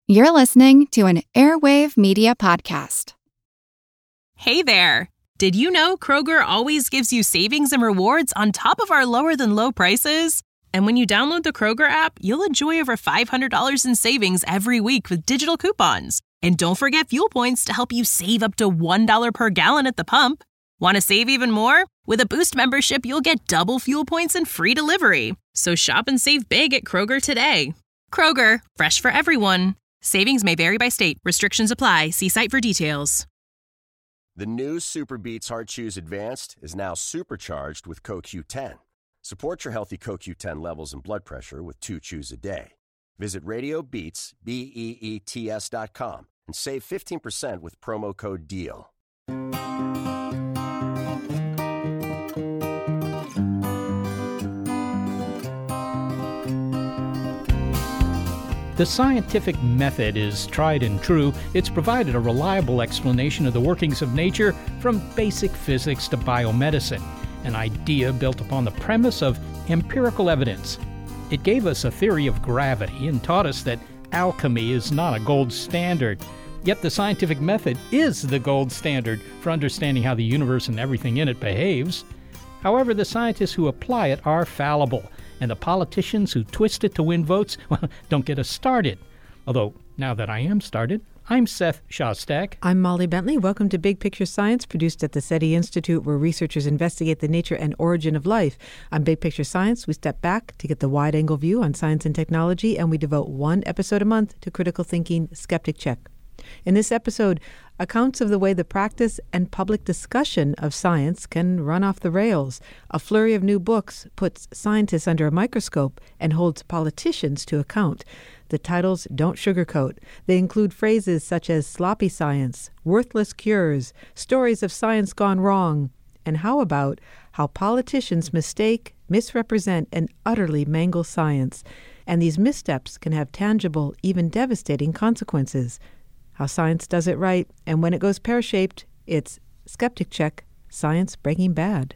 You're listening to an Airwave Media Podcast. Hey there! Did you know Kroger always gives you savings and rewards on top of our lower-than-low prices? And when you download the Kroger app, you'll enjoy over $500 in savings every week with digital coupons. And don't forget fuel points to help you save up to $1 per gallon at the pump. Want to save even more? With a Boost membership, you'll get double fuel points and free delivery. So shop and save big at Kroger today. Kroger, fresh for everyone. Savings may vary by state. Restrictions apply. See site for details. The new Super Beats Heart Chews Advanced is now supercharged with CoQ10. Support your healthy CoQ10 levels and blood pressure with 2 chews a day. Visit RadioBeats, BEETS.com and save 15% with promo code DEAL. The scientific method is tried and true. It's provided a reliable explanation of the workings of nature from basic physics to biomedicine, an idea built upon the premise of empirical evidence. It gave us a theory of gravity and taught us that alchemy is not a gold standard. Yet the scientific method is the gold standard for understanding how the universe and everything in it behaves. However, the scientists who apply it are fallible, and the politicians who twist it to win votes, well, don't get us started. Although, now that I am started, I'm Seth Shostak. I'm Molly Bentley. Welcome to Big Picture Science, produced at the SETI Institute, where researchers investigate the nature and origin of life. On Big Picture Science, we step back to get the wide-angle view on science and technology, and we devote one episode a month to critical thinking Skeptic Check. In this episode, accounts of the way the practice and public discussion of science can run off the rails. A flurry of new books puts scientists under a microscope and holds politicians to account. The titles don't sugarcoat. They include phrases such as sloppy science, worthless cures, stories of science gone wrong, and how about how politicians mistake, misrepresent, and utterly mangle science. And these missteps can have tangible, even devastating consequences. How science does it right, and when it goes pear-shaped, it's Skeptic Check, Science Breaking Bad.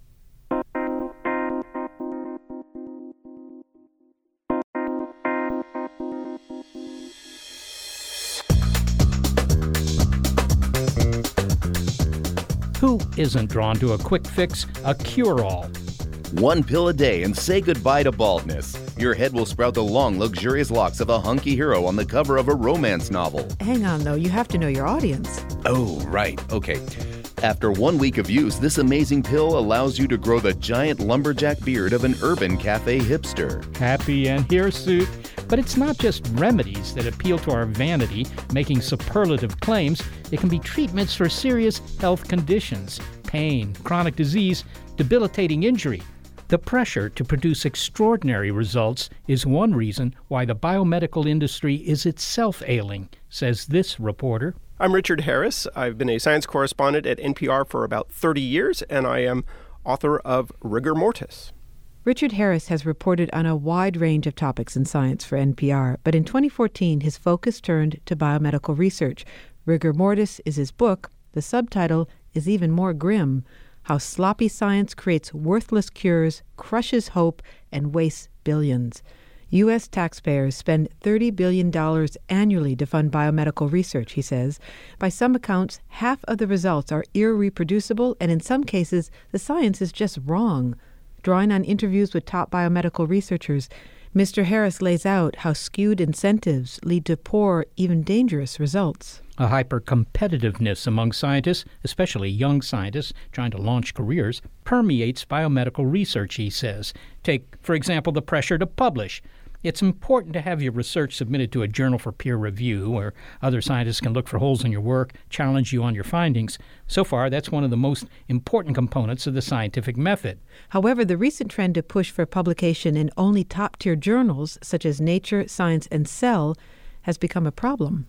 Who isn't drawn to a quick fix, a cure-all? One pill a day and say goodbye to baldness. Your head will sprout the long, luxurious locks of a hunky hero on the cover of a romance novel. Hang on, though. You have to know your audience. Oh, right. Okay. After 1 week of use, this amazing pill allows you to grow the giant lumberjack beard of an urban cafe hipster. Happy and hirsute. But it's not just remedies that appeal to our vanity, making superlative claims. It can be treatments for serious health conditions, pain, chronic disease, debilitating injury. The pressure to produce extraordinary results is one reason why the biomedical industry is itself ailing, says this reporter. I'm Richard Harris. I've been a science correspondent at NPR for about 30 years, and I am author of Rigor Mortis. Richard Harris has reported on a wide range of topics in science for NPR, but in 2014, his focus turned to biomedical research. Rigor Mortis is his book. The subtitle is even more grim: How Sloppy Science Creates Worthless Cures, Crushes Hope, and Wastes Billions. U.S. taxpayers spend $30 billion annually to fund biomedical research, he says. By some accounts, half of the results are irreproducible, and in some cases, the science is just wrong. Drawing on interviews with top biomedical researchers, Mr. Harris lays out how skewed incentives lead to poor, even dangerous results. A hyper-competitiveness among scientists, especially young scientists trying to launch careers, permeates biomedical research, he says. Take, for example, the pressure to publish. It's important to have your research submitted to a journal for peer review, where other scientists can look for holes in your work, challenge you on your findings. So far, that's one of the most important components of the scientific method. However, the recent trend to push for publication in only top-tier journals, such as Nature, Science, and Cell, has become a problem.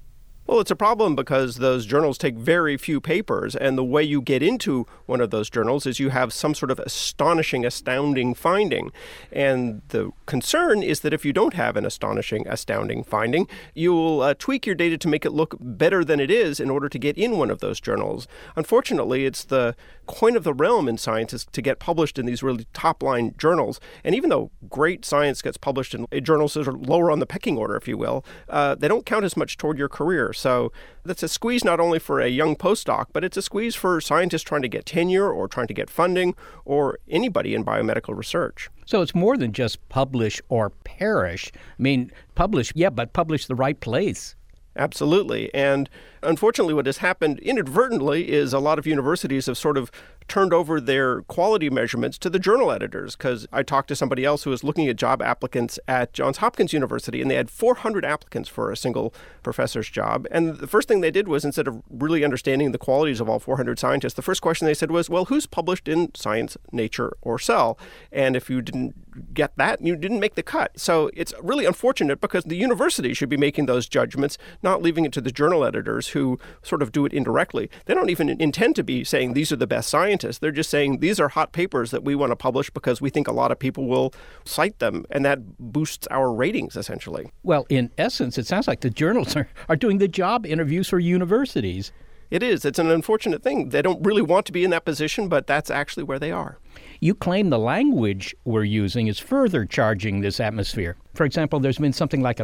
Well, it's a problem because those journals take very few papers, and the way you get into one of those journals is you have some sort of astonishing, astounding finding. And the concern is that if you don't have an astonishing, astounding finding, you'll tweak your data to make it look better than it is in order to get in one of those journals. Unfortunately, it's the coin of the realm in science is to get published in these really top-line journals. And even though great science gets published in journals that are lower on the pecking order, if you will, they don't count as much toward your career. So that's a squeeze not only for a young postdoc, but it's a squeeze for scientists trying to get tenure or trying to get funding or anybody in biomedical research. So it's more than just publish or perish. I mean, publish, yeah, but publish the right place. Absolutely. And unfortunately, what has happened inadvertently is a lot of universities have sort of turned over their quality measurements to the journal editors, because I talked to somebody else who was looking at job applicants at Johns Hopkins University, and they had 400 applicants for a single professor's job. And the first thing they did was, instead of really understanding the qualities of all 400 scientists, the first question they said was, well, who's published in Science, Nature, or Cell? And if you didn't get that, you didn't make the cut. So it's really unfortunate, because the university should be making those judgments, not leaving it to the journal editors who sort of do it indirectly. They don't even intend to be saying these are the best scientists. They're just saying these are hot papers that we want to publish because we think a lot of people will cite them, and that boosts our ratings, essentially. Well, in essence, it sounds like the journals are doing the job interviews for universities. It is. It's an unfortunate thing. They don't really want to be in that position, but that's actually where they are. You claim the language we're using is further charging this atmosphere. For example, there's been something like a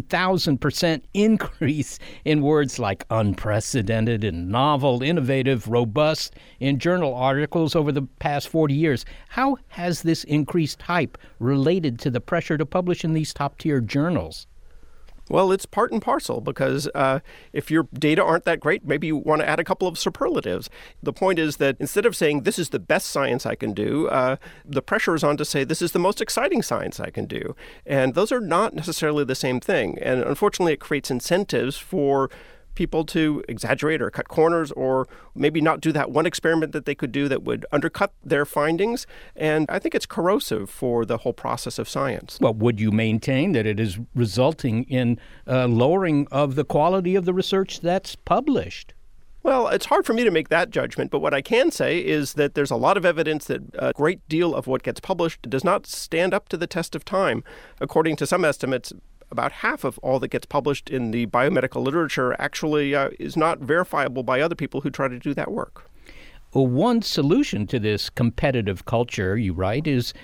15,000% increase in words like unprecedented and novel, innovative, robust in journal articles over the past 40 years. How has this increased hype related to the pressure to publish in these top-tier journals? Well, it's part and parcel, because if your data aren't that great, maybe you want to add a couple of superlatives. The point is that instead of saying this is the best science I can do, the pressure is on to say this is the most exciting science I can do. And those are not necessarily the same thing. And unfortunately, it creates incentives for people to exaggerate or cut corners, or maybe not do that one experiment that they could do that would undercut their findings. And I think it's corrosive for the whole process of science. Well, would you maintain that it is resulting in lowering of the quality of the research that's published? Well, it's hard for me to make that judgment, but what I can say is that there's a lot of evidence that a great deal of what gets published does not stand up to the test of time. According to some estimates, about half of all that gets published in the biomedical literature actually is not verifiable by other people who try to do that work. Well, one solution to this competitive culture, you write, is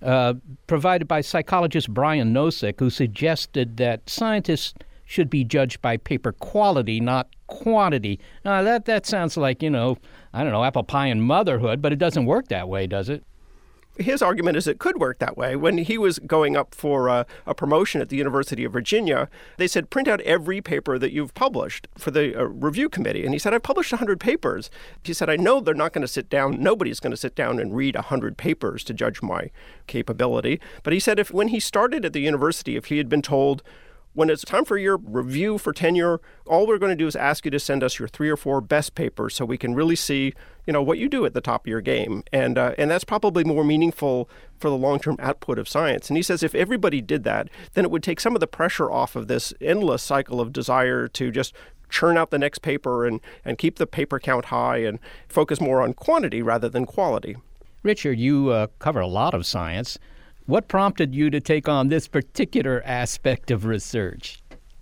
provided by psychologist Brian Nosek, who suggested that scientists should be judged by paper quality, not quantity. Now, that sounds like, apple pie and motherhood, but it doesn't work that way, does it? His argument is it could work that way. When he was going up for a promotion at the University of Virginia, they said, print out every paper that you've published for the review committee. And he said, I've published 100 papers. He said, I know they're not going to sit down. Nobody's going to sit down and read 100 papers to judge my capability. But he said when he started at the university, if he had been told, when it's time for your review for tenure, all we're going to do is ask you to send us your 3 or 4 best papers so we can really see, what you do at the top of your game. And that's probably more meaningful for the long-term output of science. And he says if everybody did that, then it would take some of the pressure off of this endless cycle of desire to just churn out the next paper and keep the paper count high and focus more on quantity rather than quality. Richard, you cover a lot of science. What prompted you to take on this particular aspect of research?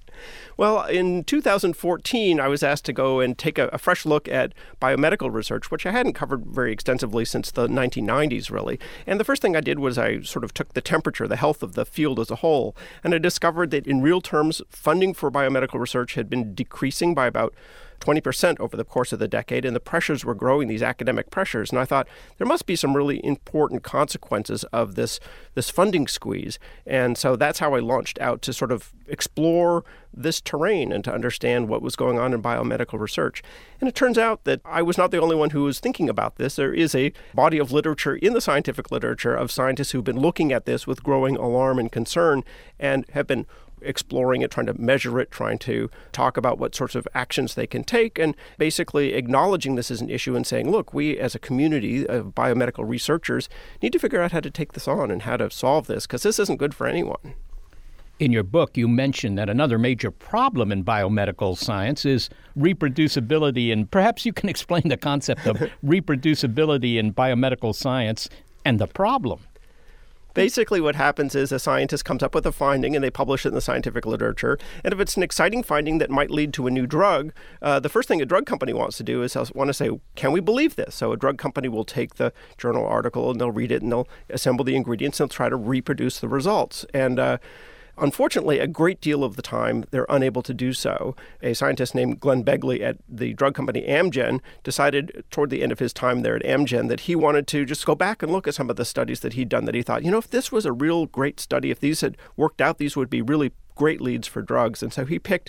Well, in 2014, I was asked to go and take a fresh look at biomedical research, which I hadn't covered very extensively since the 1990s, really. And the first thing I did was I sort of took the temperature, the health of the field as a whole, and I discovered that in real terms, funding for biomedical research had been decreasing by about 20% over the course of the decade, and the pressures were growing, these academic pressures. And I thought there must be some really important consequences of this funding squeeze. And so that's how I launched out to sort of explore this terrain and to understand what was going on in biomedical research. And it turns out that I was not the only one who was thinking about this. There is a body of literature in the scientific literature of scientists who've been looking at this with growing alarm and concern and have been exploring it, trying to measure it, trying to talk about what sorts of actions they can take, and basically acknowledging this as an issue and saying, look, we as a community of biomedical researchers need to figure out how to take this on and how to solve this, because this isn't good for anyone. In your book, you mentioned that another major problem in biomedical science is reproducibility, and perhaps you can explain the concept of reproducibility in biomedical science and the problem. Basically, what happens is a scientist comes up with a finding and they publish it in the scientific literature. And if it's an exciting finding that might lead to a new drug, the first thing a drug company wants to do is want to say, can we believe this? So a drug company will take the journal article and they'll read it and they'll assemble the ingredients and they'll try to reproduce the results. And unfortunately, a great deal of the time, they're unable to do so. A scientist named Glenn Begley at the drug company Amgen decided toward the end of his time there at Amgen that he wanted to just go back and look at some of the studies that he'd done that he thought, if this was a real great study, if these had worked out, these would be really great leads for drugs. And so he picked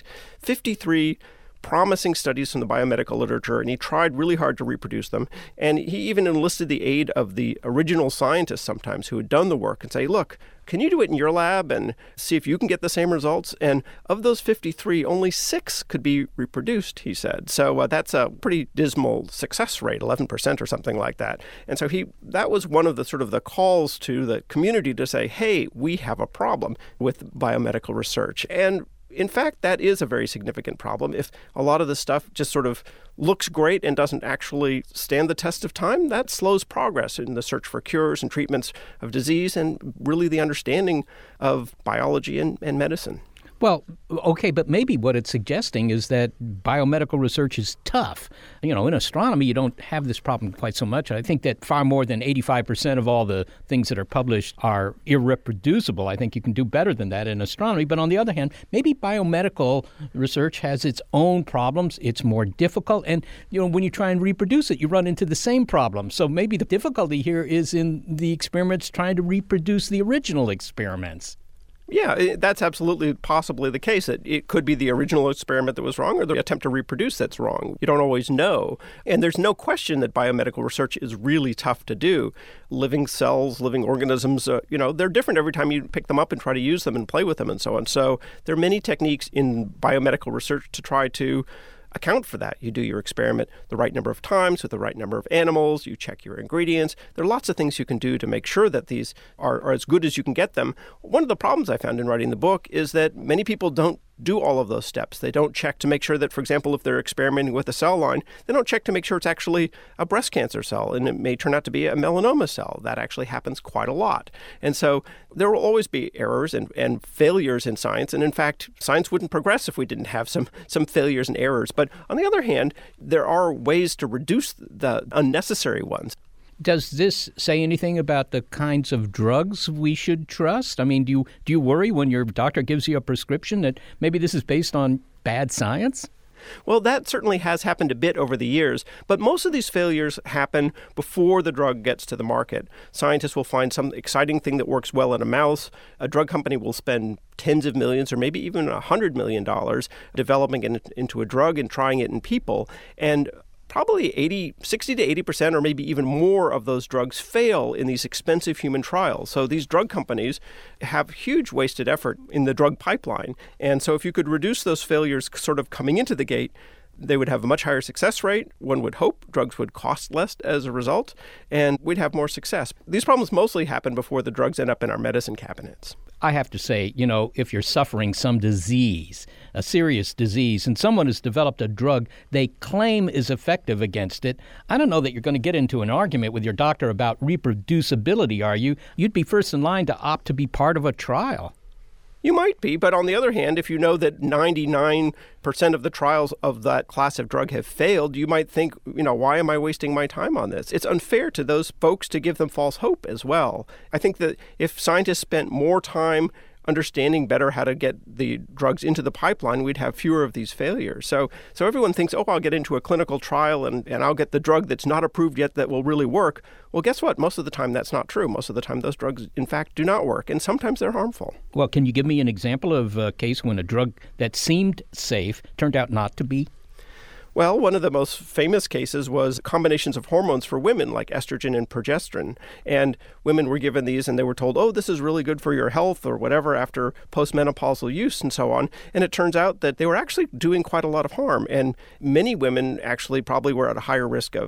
53 promising studies from the biomedical literature, and he tried really hard to reproduce them. And he even enlisted the aid of the original scientists sometimes who had done the work and say, look, can you do it in your lab and see if you can get the same results? And of those 53, only 6 could be reproduced, he said. So that's a pretty dismal success rate, 11% or something like that. And so that was one of the sort of the calls to the community to say, hey, we have a problem with biomedical research. And in fact, that is a very significant problem. If a lot of the stuff just sort of looks great and doesn't actually stand the test of time, that slows progress in the search for cures and treatments of disease and really the understanding of biology and medicine. Well, okay, but maybe what it's suggesting is that biomedical research is tough. In astronomy, you don't have this problem quite so much. I think that far more than 85% of all the things that are published are irreproducible. I think you can do better than that in astronomy. But on the other hand, maybe biomedical research has its own problems. It's more difficult. And, when you try and reproduce it, you run into the same problem. So maybe the difficulty here is in the experiments trying to reproduce the original experiments. Yeah, that's absolutely possibly the case. It could be the original experiment that was wrong or the attempt to reproduce that's wrong. You don't always know. And there's no question that biomedical research is really tough to do. Living cells, living organisms, they're different every time you pick them up and try to use them and play with them and so on. So there are many techniques in biomedical research to try to account for that. You do your experiment the right number of times with the right number of animals. You check your ingredients. There are lots of things you can do to make sure that these are as good as you can get them. One of the problems I found in writing the book is that many people don't do all of those steps. They don't check to make sure that, for example, if they're experimenting with a cell line, they don't check to make sure it's actually a breast cancer cell, and it may turn out to be a melanoma cell. That actually happens quite a lot. And so there will always be errors and failures in science, and in fact, science wouldn't progress if we didn't have some failures and errors. But on the other hand, there are ways to reduce the unnecessary ones. Does this say anything about the kinds of drugs we should trust? I mean, do you worry when your doctor gives you a prescription that maybe this is based on bad science? Well, that certainly has happened a bit over the years, but most of these failures happen before the drug gets to the market. Scientists will find some exciting thing that works well in a mouse. A drug company will spend tens of millions or maybe even $100 million developing it into a drug and trying it in people. And probably 60 to 80% or maybe even more of those drugs fail in these expensive human trials. So these drug companies have huge wasted effort in the drug pipeline. And so if you could reduce those failures sort of coming into the gate, they would have a much higher success rate. One would hope drugs would cost less as a result, and we'd have more success. These problems mostly happen before the drugs end up in our medicine cabinets. I have to say, if you're suffering some disease, a serious disease, and someone has developed a drug they claim is effective against it, I don't know that you're going to get into an argument with your doctor about reproducibility, are you? You'd be first in line to opt to be part of a trial. You might be, but on the other hand, if you know that 99% of the trials of that class of drug have failed, you might think, why am I wasting my time on this? It's unfair to those folks to give them false hope as well. I think that if scientists spent more time understanding better how to get the drugs into the pipeline, we'd have fewer of these failures. So everyone thinks, I'll get into a clinical trial and I'll get the drug that's not approved yet that will really work. Well, guess what? Most of the time that's not true. Most of the time those drugs, in fact, do not work, and sometimes they're harmful. Well, can you give me an example of a case when a drug that seemed safe turned out not to be? Well, one of the most famous cases was combinations of hormones for women like estrogen and progesterone. And women were given these and they were told, this is really good for your health or whatever after postmenopausal use and so on. And it turns out that they were actually doing quite a lot of harm. And many women actually probably were at a higher risk of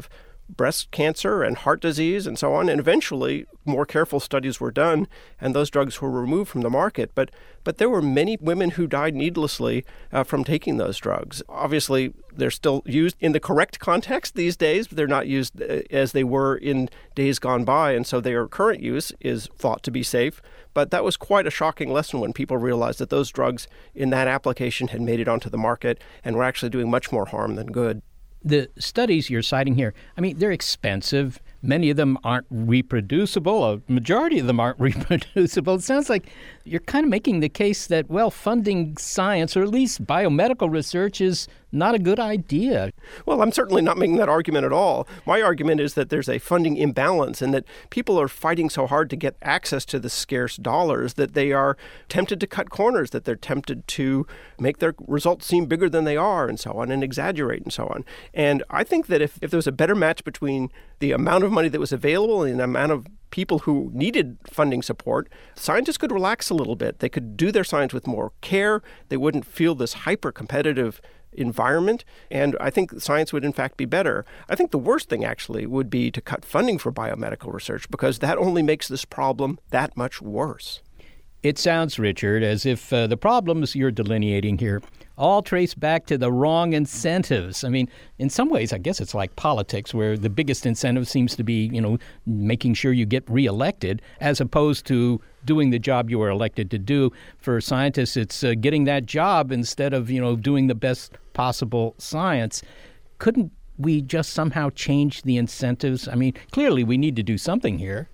breast cancer and heart disease and so on. And eventually, more careful studies were done, and those drugs were removed from the market. But there were many women who died needlessly from taking those drugs. Obviously, they're still used in the correct context these days, but they're not used as they were in days gone by. And so their current use is thought to be safe. But that was quite a shocking lesson when people realized that those drugs in that application had made it onto the market and were actually doing much more harm than good. The studies you're citing here, I mean, they're expensive. Many of them aren't reproducible. A majority of them aren't reproducible. It sounds like you're kind of making the case that, well, funding science, or at least biomedical research, is not a good idea. Well, I'm certainly not making that argument at all. My argument is that there's a funding imbalance and that people are fighting so hard to get access to the scarce dollars that they are tempted to cut corners, that they're tempted to make their results seem bigger than they are and so on, and exaggerate and so on. And I think that if there was a better match between the amount of money that was available and the amount of people who needed funding support, scientists could relax a little bit. They could do their science with more care. They wouldn't feel this hyper-competitive environment, and I think science would in fact be better. I think the worst thing actually would be to cut funding for biomedical research, because that only makes this problem that much worse. It sounds, Richard, as if the problems you're delineating here all trace back to the wrong incentives. I mean, in some ways, I guess it's like politics, where the biggest incentive seems to be, making sure you get reelected, as opposed to doing the job you were elected to do. For scientists, it's getting that job instead of, doing the best possible science. Couldn't we just somehow change the incentives? I mean, clearly we need to do something here.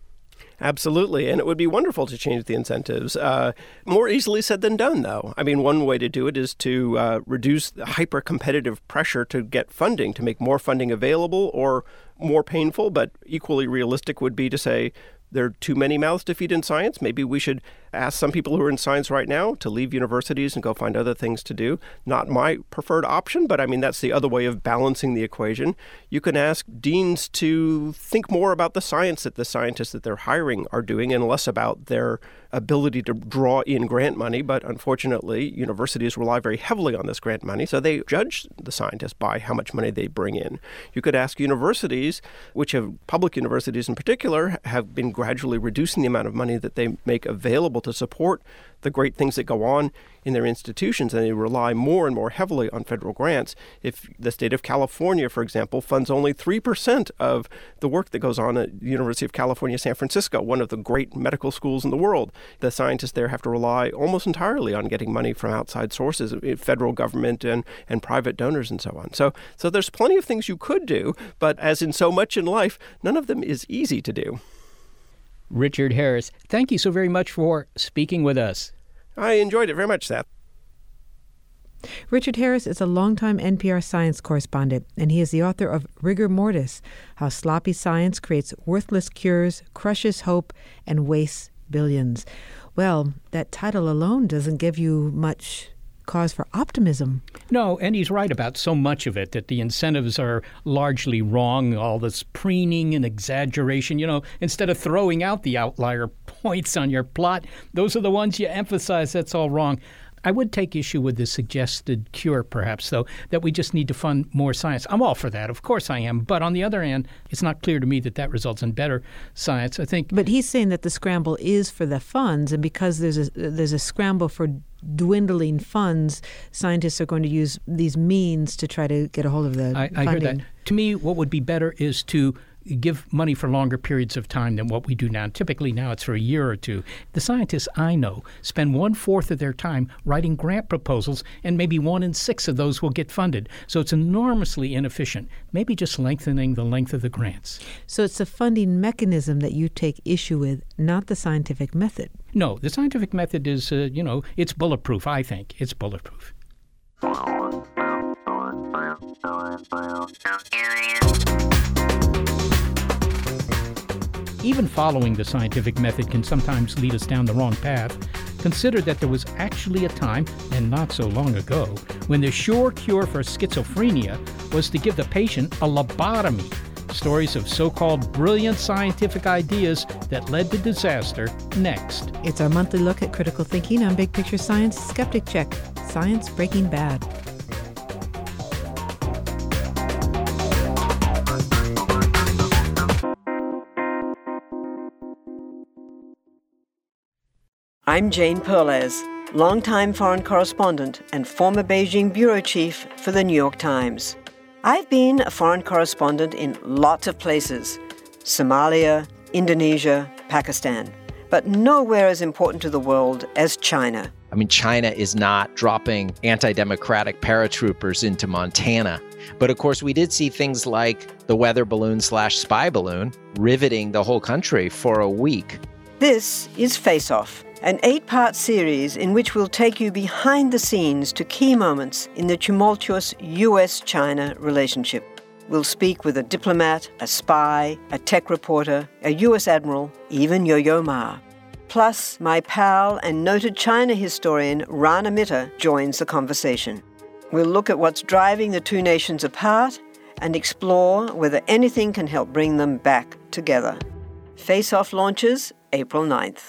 Absolutely. And it would be wonderful to change the incentives. More easily said than done, though. I mean, one way to do it is to reduce the hyper-competitive pressure to get funding, to make more funding available, or more painful, but equally realistic would be to say, there are too many mouths to feed in science. Maybe we should ask some people who are in science right now to leave universities and go find other things to do. Not my preferred option, but I mean, that's the other way of balancing the equation. You can ask deans to think more about the science that the scientists that they're hiring are doing, and less about their ability to draw in grant money. But unfortunately, universities rely very heavily on this grant money, so they judge the scientists by how much money they bring in. You could ask universities, which have, public universities in particular, have been gradually reducing the amount of money that they make available to support the great things that go on in their institutions, and they rely more and more heavily on federal grants. If the state of California, for example, funds only 3% of the work that goes on at the University of California, San Francisco, one of the great medical schools in the world, the scientists there have to rely almost entirely on getting money from outside sources, federal government and private donors and so on. So there's plenty of things you could do, but as in so much in life, none of them is easy to do. Richard Harris, thank you so very much for speaking with us. I enjoyed it very much, Seth. Richard Harris is a longtime NPR science correspondent, and he is the author of Rigor Mortis, How Sloppy Science Creates Worthless Cures, Crushes Hope, and Wastes Billions. Well, that title alone doesn't give you much cause for optimism. No, and he's right about so much of it, that the incentives are largely wrong, all this preening and exaggeration. Instead of throwing out the outlier points on your plot, those are the ones you emphasize. That's all wrong. I would take issue with the suggested cure, perhaps, though, that we just need to fund more science. I'm all for that. Of course I am. But on the other hand, it's not clear to me that results in better science, I think. But he's saying that the scramble is for the funds, and because there's a scramble for dwindling funds, scientists are going to use these means to try to get a hold of the funding. I hear that. To me, what would be better is to give money for longer periods of time than what we do now. Typically now it's for a year or two. The scientists I know spend 1/4 of their time writing grant proposals, and maybe 1 in 6 of those will get funded. So it's enormously inefficient. Maybe just lengthening the length of the grants. So it's the funding mechanism that you take issue with, not the scientific method. No, the scientific method is, it's bulletproof, I think. It's bulletproof. Even following the scientific method can sometimes lead us down the wrong path. Consider that there was actually a time, and not so long ago, when the sure cure for schizophrenia was to give the patient a lobotomy. Stories of so-called brilliant scientific ideas that led to disaster next. It's our monthly look at critical thinking on Big Picture Science Skeptic Check. Science Breaking Bad. I'm Jane Perlez, longtime foreign correspondent and former Beijing bureau chief for the New York Times. I've been a foreign correspondent in lots of places: Somalia, Indonesia, Pakistan, but nowhere as important to the world as China. I mean, China is not dropping anti-democratic paratroopers into Montana. But of course, we did see things like the weather balloon/spy balloon riveting the whole country for a week. This is Face Off, an 8-part series in which we'll take you behind the scenes to key moments in the tumultuous U.S.-China relationship. We'll speak with a diplomat, a spy, a tech reporter, a U.S. admiral, even Yo-Yo Ma. Plus, my pal and noted China historian Rana Mitter joins the conversation. We'll look at what's driving the two nations apart and explore whether anything can help bring them back together. Face Off launches April 9th.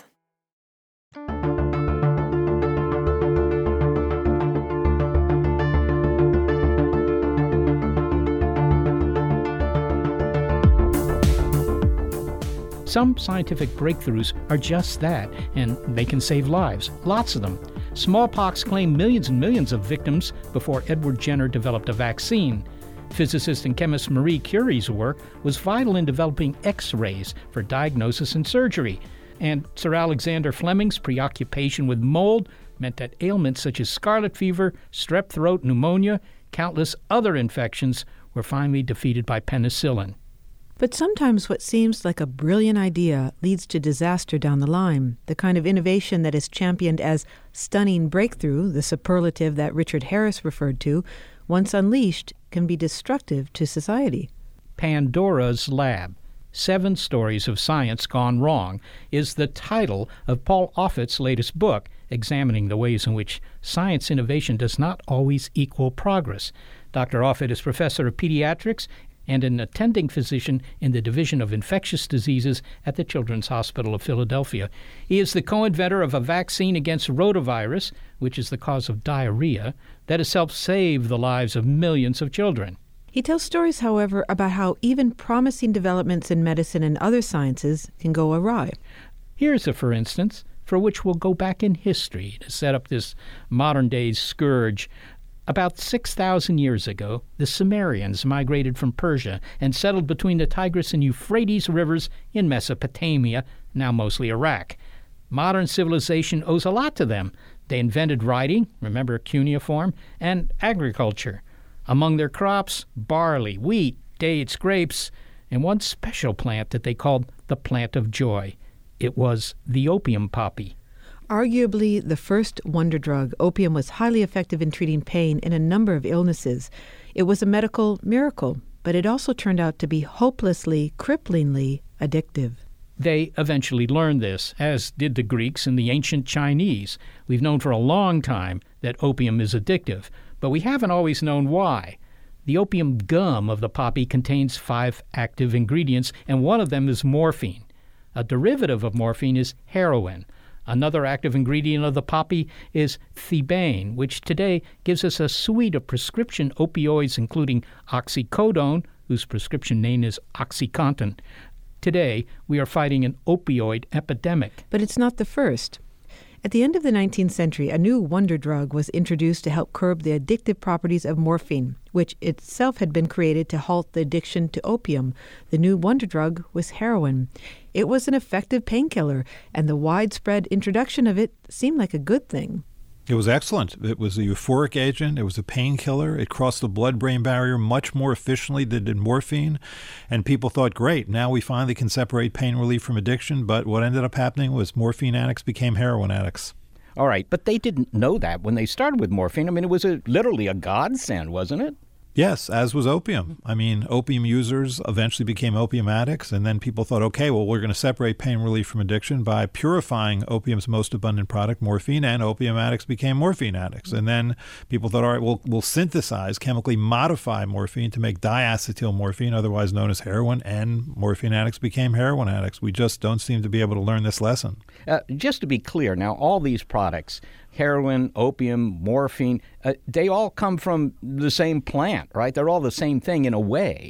Some scientific breakthroughs are just that, and they can save lives, lots of them. Smallpox claimed millions and millions of victims before Edward Jenner developed a vaccine. Physicist and chemist Marie Curie's work was vital in developing X-rays for diagnosis and surgery. And Sir Alexander Fleming's preoccupation with mold meant that ailments such as scarlet fever, strep throat, pneumonia, countless other infections were finally defeated by penicillin. But sometimes what seems like a brilliant idea leads to disaster down the line. The kind of innovation that is championed as stunning breakthrough, the superlative that Richard Harris referred to, once unleashed, can be destructive to society. Pandora's Lab, 7 Stories of Science Gone Wrong, is the title of Paul Offit's latest book, examining the ways in which science innovation does not always equal progress. Dr. Offit is professor of pediatrics and an attending physician in the Division of Infectious Diseases at the Children's Hospital of Philadelphia. He is the co-inventor of a vaccine against rotavirus, which is the cause of diarrhea, that has helped save the lives of millions of children. He tells stories, however, about how even promising developments in medicine and other sciences can go awry. Here's a for instance, for which we'll go back in history to set up this modern-day scourge. About 6,000 years ago, the Sumerians migrated from Persia and settled between the Tigris and Euphrates rivers in Mesopotamia, now mostly Iraq. Modern civilization owes a lot to them. They invented writing, remember cuneiform, and agriculture. Among their crops, barley, wheat, dates, grapes, and one special plant that they called the plant of joy. It was the opium poppy. Arguably the first wonder drug, opium was highly effective in treating pain in a number of illnesses. It was a medical miracle, but it also turned out to be hopelessly, cripplingly addictive. They eventually learned this, as did the Greeks and the ancient Chinese. We've known for a long time that opium is addictive, but we haven't always known why. The opium gum of the poppy contains 5 active ingredients, and one of them is morphine. A derivative of morphine is heroin. Another active ingredient of the poppy is thebaine, which today gives us a suite of prescription opioids, including oxycodone, whose prescription name is OxyContin. Today, we are fighting an opioid epidemic. But it's not the first. At the end of the 19th century, a new wonder drug was introduced to help curb the addictive properties of morphine, which itself had been created to halt the addiction to opium. The new wonder drug was heroin. It was an effective painkiller, and the widespread introduction of it seemed like a good thing. It was excellent. It was a euphoric agent. It was a painkiller. It crossed the blood-brain barrier much more efficiently than did morphine. And people thought, great, now we finally can separate pain relief from addiction. But what ended up happening was morphine addicts became heroin addicts. All right, but they didn't know that when they started with morphine. I mean, it was literally a godsend, wasn't it? Yes, as was opium. I mean, opium users eventually became opium addicts, and then people thought, okay, well, we're going to separate pain relief from addiction by purifying opium's most abundant product, morphine, and opium addicts became morphine addicts. And then people thought, all right, we'll synthesize, chemically modify morphine to make diacetylmorphine, otherwise known as heroin, and morphine addicts became heroin addicts. We just don't seem to be able to learn this lesson. Just to be clear, now, all these products, heroin, opium, morphine, they all come from the same plant, right? They're all the same thing in a way.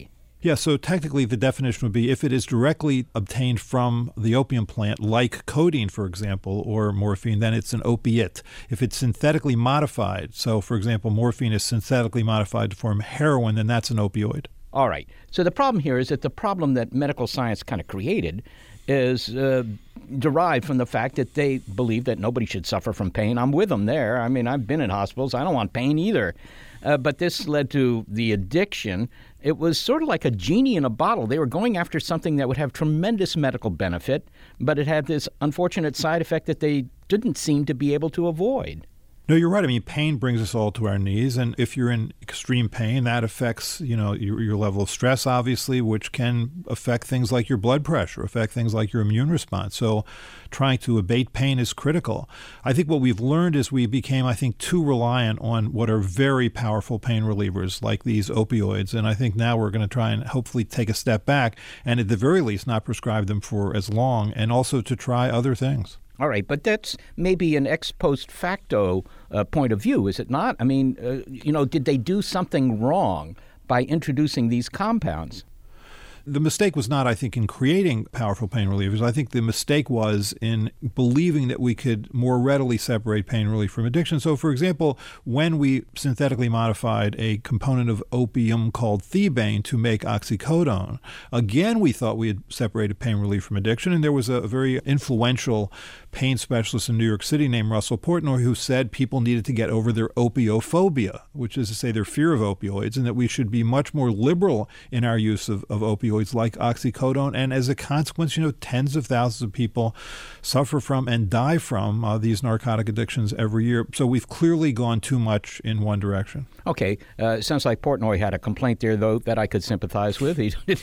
Yeah, so technically the definition would be if it is directly obtained from the opium plant, like codeine, for example, or morphine, then it's an opiate. If it's synthetically modified, so for example, morphine is synthetically modified to form heroin, then that's an opioid. All right. So the problem here is that the problem that medical science kind of created is derived from the fact that they believe that nobody should suffer from pain. I'm with them there. I mean, I've been in hospitals. I don't want pain either. But this led to the addiction. It was sort of like a genie in a bottle. They were going after something that would have tremendous medical benefit, but it had this unfortunate side effect that they didn't seem to be able to avoid. No, you're right. I mean, pain brings us all to our knees, and if you're in extreme pain, that affects, your level of stress, obviously, which can affect things like your blood pressure, affect things like your immune response. So trying to abate pain is critical. I think what we've learned is we became, too reliant on what are very powerful pain relievers like these opioids, and I think now we're going to try and hopefully take a step back and at the very least not prescribe them for as long, and also to try other things. All right, but that's maybe an ex post facto point of view, is it not? I mean, did they do something wrong by introducing these compounds? The mistake was not, I think, in creating powerful pain relievers. I think the mistake was in believing that we could more readily separate pain relief from addiction. So, for example, when we synthetically modified a component of opium called thebaine to make oxycodone, again, we thought we had separated pain relief from addiction. And there was a very influential pain specialist in New York City named Russell Portnoy who said people needed to get over their opiophobia, which is to say their fear of opioids, and that we should be much more liberal in our use of opioids like oxycodone. And as a consequence, tens of thousands of people suffer from and die from these narcotic addictions every year. So we've clearly gone too much in one direction. Okay. Sounds like Portnoy had a complaint there, though, that I could sympathize with,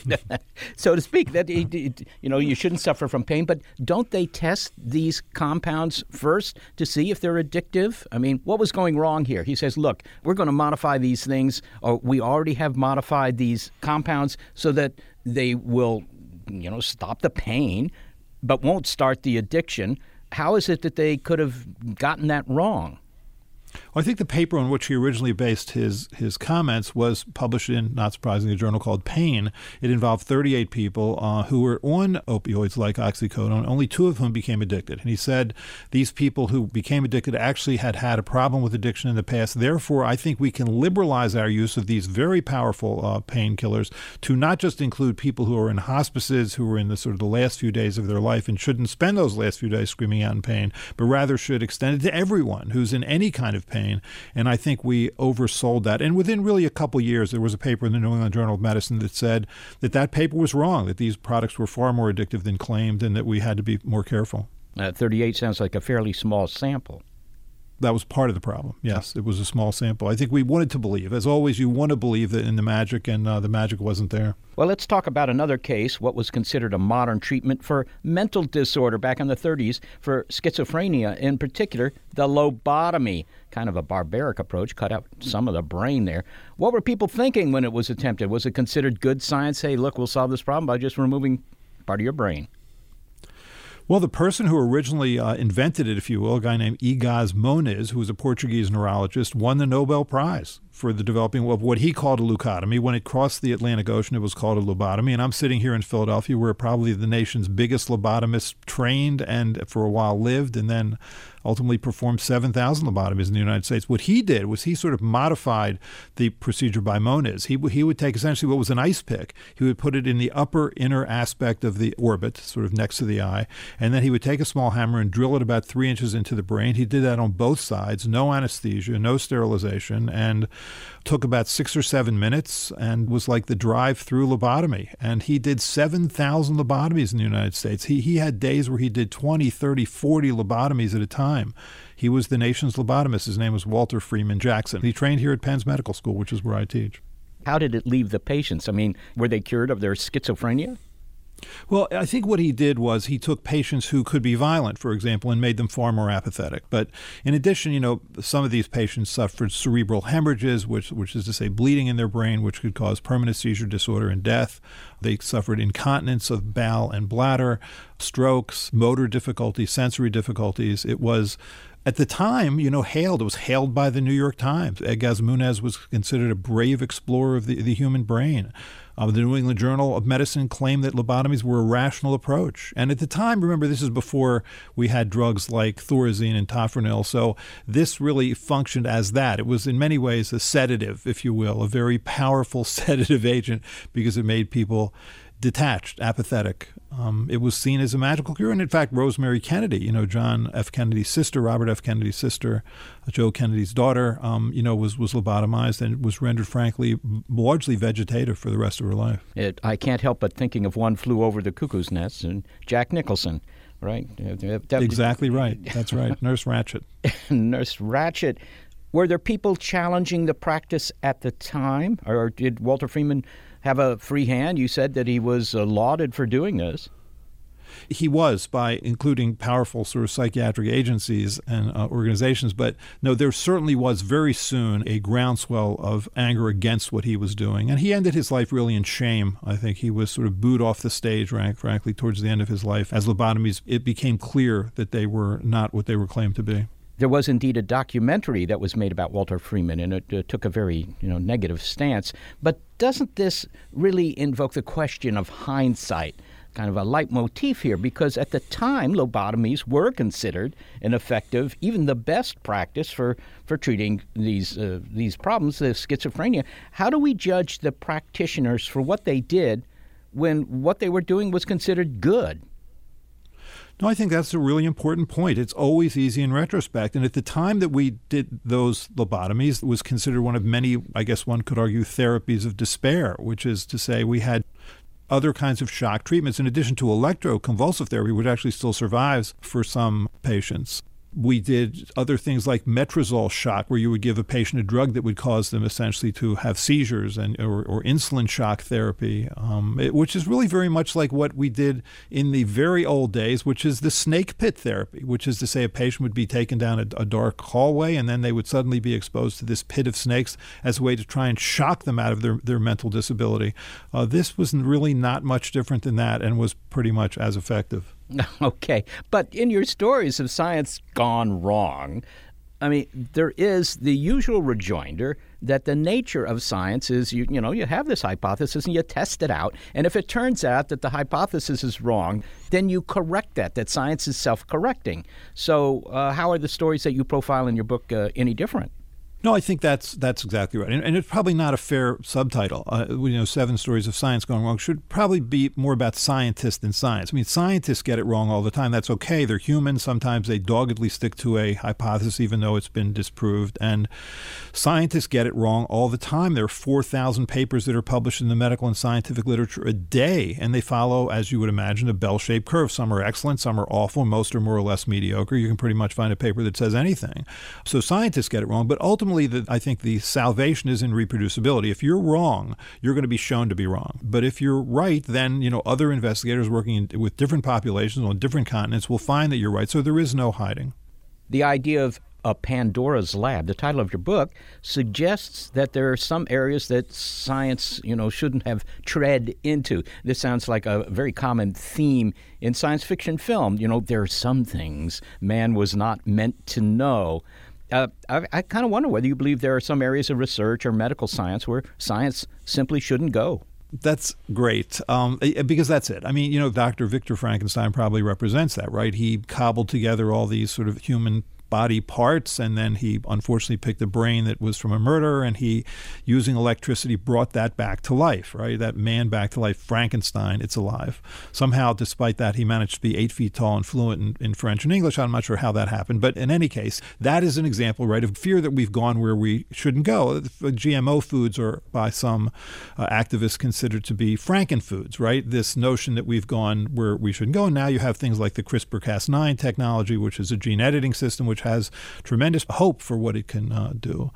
so to speak, that you shouldn't suffer from pain. But don't they test these compounds first to see if they're addictive? I mean, what was going wrong here? He says, look, we're going to modify these things, or we already have modified these compounds so that they will, stop the pain, but won't start the addiction. How is it that they could have gotten that wrong? Well, I think the paper on which he originally based his comments was published in, not surprisingly, a journal called Pain. It involved 38 people who were on opioids like oxycodone, only 2 of whom became addicted. And he said these people who became addicted actually had a problem with addiction in the past. Therefore, I think we can liberalize our use of these very powerful painkillers to not just include people who are in hospices, who are in the sort of the last few days of their life and shouldn't spend those last few days screaming out in pain, but rather should extend it to everyone who's in any kind of pain. And I think we oversold that. And within really a couple years, there was a paper in the New England Journal of Medicine that said that paper was wrong, that these products were far more addictive than claimed and that we had to be more careful. 38 sounds like a fairly small sample. That was part of the problem. Yes, it was a small sample. I think we wanted to believe. As always, you want to believe that in the magic, and the magic wasn't there. Well, let's talk about another case, what was considered a modern treatment for mental disorder back in the 30s for schizophrenia, in particular, the lobotomy. Kind of a barbaric approach, cut out some of the brain there. What were people thinking when it was attempted? Was it considered good science? Hey, look, we'll solve this problem by just removing part of your brain. Well, the person who originally invented it, if you will, a guy named Egas Moniz, who was a Portuguese neurologist, won the Nobel Prize for the developing of what he called a leucotomy. When it crossed the Atlantic Ocean, it was called a lobotomy. And I'm sitting here in Philadelphia, where probably the nation's biggest lobotomist trained and for a while lived, and then ultimately performed 7,000 lobotomies in the United States. What he did was he sort of modified the procedure by Moniz. He would take essentially what was an ice pick. He would put it in the upper inner aspect of the orbit, sort of next to the eye, and then he would take a small hammer and drill it about 3 inches into the brain. He did that on both sides, no anesthesia, no sterilization, and took about 6 or 7 minutes and was like the drive-through lobotomy. And he did 7,000 lobotomies in the United States. He had days where he did 20, 30, 40 lobotomies at a time. He was the nation's lobotomist. His name was Walter Freeman Jackson. He trained here at Penn's Medical School, which is where I teach. How did it leave the patients? I mean, were they cured of their schizophrenia? Well, I think what he did was he took patients who could be violent, for example, and made them far more apathetic. But in addition, some of these patients suffered cerebral hemorrhages, which is to say bleeding in their brain, which could cause permanent seizure disorder and death. They suffered incontinence of bowel and bladder. strokes, motor difficulties, sensory difficulties. It was, at the time, hailed. It was hailed by the New York Times. Egas Munez was considered a brave explorer of the human brain. The New England Journal of Medicine claimed that lobotomies were a rational approach. And at the time, remember, this is before we had drugs like Thorazine and Tofranil, so this really functioned as that. It was in many ways a sedative, if you will, a very powerful sedative agent because it made people detached, apathetic. It was seen as a magical cure. And in fact, Rosemary Kennedy, John F. Kennedy's sister, Robert F. Kennedy's sister, Joe Kennedy's daughter, was lobotomized and was rendered, frankly, largely vegetative for the rest of her life. I can't help but thinking of One Flew Over the Cuckoo's Nest and Jack Nicholson, right? Exactly right. That's right. Nurse Ratched. Nurse Ratched. Were there people challenging the practice at the time, or did Walter Freeman have a free hand? You said that he was lauded for doing this. He was, by including powerful sort of psychiatric agencies and organizations. But no, there certainly was very soon a groundswell of anger against what he was doing. And he ended his life really in shame. I think he was sort of booed off the stage, frankly, towards the end of his life. As lobotomies, it became clear that they were not what they were claimed to be. There was indeed a documentary that was made about Walter Freeman, and it took a very negative stance. But doesn't this really invoke the question of hindsight, kind of a leitmotif here? Because at the time, lobotomies were considered an effective, even the best practice for treating these problems, the schizophrenia. How do we judge the practitioners for what they did when what they were doing was considered good? No, I think that's a really important point. It's always easy in retrospect. And at the time that we did those lobotomies, it was considered one of many, I guess one could argue, therapies of despair, which is to say we had other kinds of shock treatments in addition to electroconvulsive therapy, which actually still survives for some patients. We did other things like metrazole shock, where you would give a patient a drug that would cause them essentially to have seizures, or insulin shock therapy, which is really very much like what we did in the very old days, which is the snake pit therapy, which is to say a patient would be taken down a dark hallway and then they would suddenly be exposed to this pit of snakes as a way to try and shock them out of their mental disability. This was really not much different than that and was pretty much as effective. Okay. But in your stories of science gone wrong, I mean, there is the usual rejoinder that the nature of science is, you have this hypothesis and you test it out. And if it turns out that the hypothesis is wrong, then you correct that science is self-correcting. So how are the stories that you profile in your book any different? No, I think that's exactly right. And it's probably not a fair subtitle. 7 Stories of Science Gone Wrong should probably be more about scientists than science. I mean, scientists get it wrong all the time. That's okay. They're human. Sometimes they doggedly stick to a hypothesis even though it's been disproved. And scientists get it wrong all the time. There are 4,000 papers that are published in the medical and scientific literature a day, and they follow, as you would imagine, a bell-shaped curve. Some are excellent, some are awful, most are more or less mediocre. You can pretty much find a paper that says anything. So scientists get it wrong, but ultimately I think the salvation is in reproducibility. If you're wrong, you're going to be shown to be wrong. But if you're right, then other investigators working with different populations on different continents will find that you're right. So there is no hiding. The idea of a Pandora's Lab, the title of your book, suggests that there are some areas that science, shouldn't have tread into. This sounds like a very common theme in science fiction film. There are some things man was not meant to know. I kind of wonder whether you believe there are some areas of research or medical science where science simply shouldn't go. That's great, because that's it. I mean, Dr. Victor Frankenstein probably represents that, right? He cobbled together all these sort of human body parts, and then he unfortunately picked a brain that was from a murderer, and he, using electricity, brought that back to life, right? That man back to life, Frankenstein, it's alive. Somehow, despite that, he managed to be 8 feet tall and fluent in French and English. I'm not sure how that happened, but in any case, that is an example, right, of fear that we've gone where we shouldn't go. GMO foods are, by some activists, considered to be frankenfoods, right? This notion that we've gone where we shouldn't go, and now you have things like the CRISPR-Cas9 technology, which is a gene editing system, which which has tremendous hope for what it can do.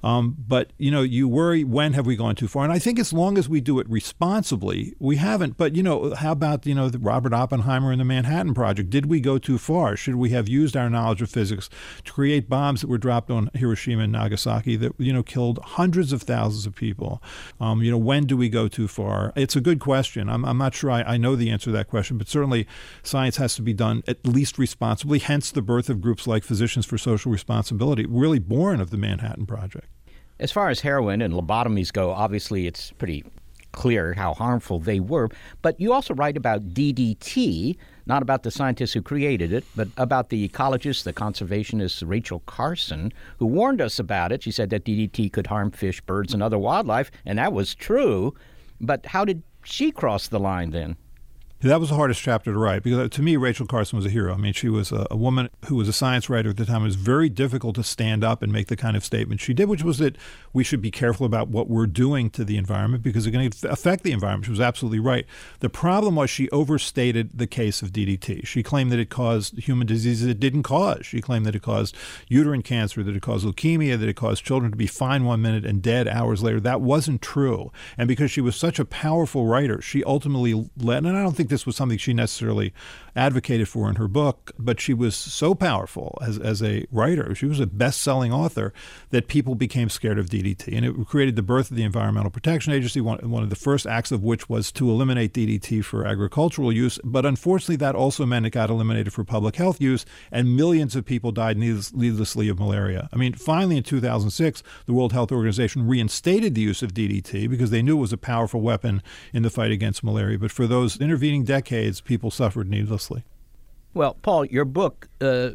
But, you worry, when have we gone too far? And I think as long as we do it responsibly, we haven't. But, how about, the Robert Oppenheimer and the Manhattan Project? Did we go too far? Should we have used our knowledge of physics to create bombs that were dropped on Hiroshima and Nagasaki that, killed hundreds of thousands of people? When do we go too far? It's a good question. I'm not sure I know the answer to that question, but certainly science has to be done at least responsibly, hence the birth of groups like Physicians for Social Responsibility, really born of the Manhattan Project. As far as heroin and lobotomies go, obviously it's pretty clear how harmful they were. But you also write about DDT, not about the scientists who created it, but about the ecologist, the conservationist Rachel Carson, who warned us about it. She said that DDT could harm fish, birds, and other wildlife, and that was true. But how did she cross the line then? That was the hardest chapter to write because, to me, Rachel Carson was a hero. I mean, she was a woman who was a science writer at the time. It was very difficult to stand up and make the kind of statement she did, which was that we should be careful about what we're doing to the environment because it's going to affect the environment. She was absolutely right. The problem was she overstated the case of DDT. She claimed that it caused human diseases it didn't cause. She claimed that it caused uterine cancer, that it caused leukemia, that it caused children to be fine 1 minute and dead hours later. That wasn't true. And because she was such a powerful writer, she ultimately led, and I don't think this was something she necessarily advocated for in her book, but she was so powerful as a writer. She was a best-selling author that people became scared of DDT. And it created the birth of the Environmental Protection Agency, one of the first acts of which was to eliminate DDT for agricultural use. But unfortunately, that also meant it got eliminated for public health use, and millions of people died needlessly of malaria. I mean, finally in 2006, the World Health Organization reinstated the use of DDT because they knew it was a powerful weapon in the fight against malaria. But for those intervening decades, people suffered needlessly. Well, Paul, your book, to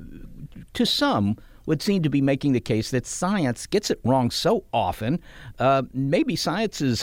some, would seem to be making the case that science gets it wrong so often. Maybe science is,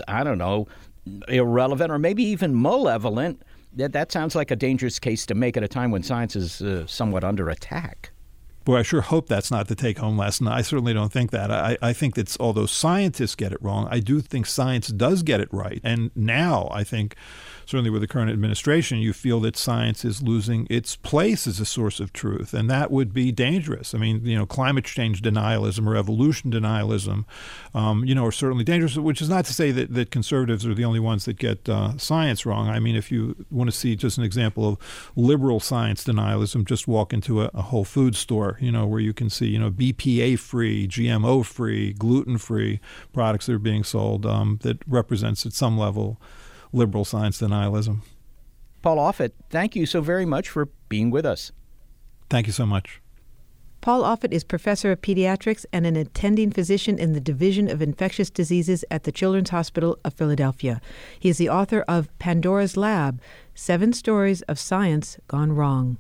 irrelevant or maybe even malevolent. That sounds like a dangerous case to make at a time when science is somewhat under attack. Boy, I sure hope that's not the take-home lesson. I certainly don't think that. I think that although scientists get it wrong, I do think science does get it right. And now I think, certainly with the current administration, you feel that science is losing its place as a source of truth, and that would be dangerous. I mean, climate change denialism or evolution denialism, are certainly dangerous, which is not to say that conservatives are the only ones that get science wrong. I mean, if you want to see just an example of liberal science denialism, just walk into a Whole Foods store, where you can see, BPA-free, GMO-free, gluten-free products that are being sold that represents at some level liberal science denialism. Paul Offit, thank you so very much for being with us. Thank you so much. Paul Offit is professor of pediatrics and an attending physician in the Division of Infectious Diseases at the Children's Hospital of Philadelphia. He is the author of Pandora's Lab, 7 Stories of Science Gone Wrong.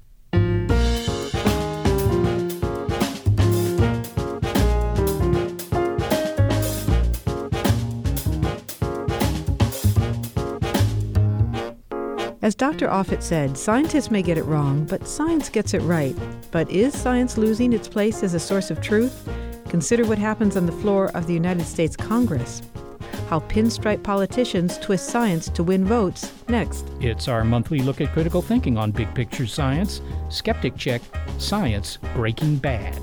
As Dr. Offit said, scientists may get it wrong, but science gets it right. But is science losing its place as a source of truth? Consider what happens on the floor of the United States Congress. How pinstripe politicians twist science to win votes, next. It's our monthly look at critical thinking on Big Picture Science. Skeptic Check, Science Breaking Bad.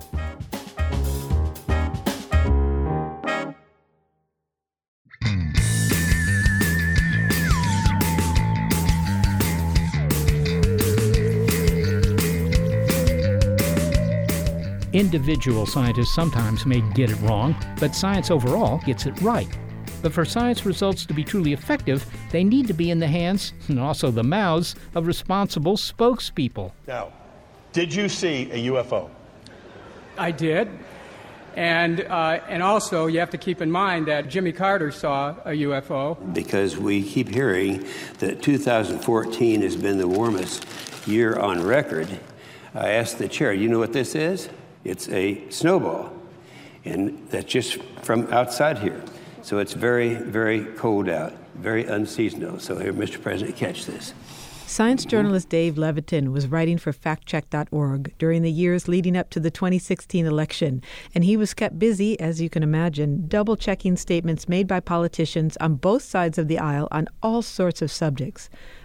Individual scientists sometimes may get it wrong, but science overall gets it right. But for science results to be truly effective, they need to be in the hands, and also the mouths, of responsible spokespeople. Now, did you see a UFO? I did. And also, you have to keep in mind that Jimmy Carter saw a UFO. Because we keep hearing that 2014 has been the warmest year on record. I asked the chair, you know what this is? It's a snowball, and that's just from outside here. So it's very, very cold out, very unseasonal. So here, Mr. President, catch this. Science journalist Dave Levitin was writing for factcheck.org during the years leading up to the 2016 election, and he was kept busy, as you can imagine, double-checking statements made by politicians on both sides of the aisle on all sorts of subjects.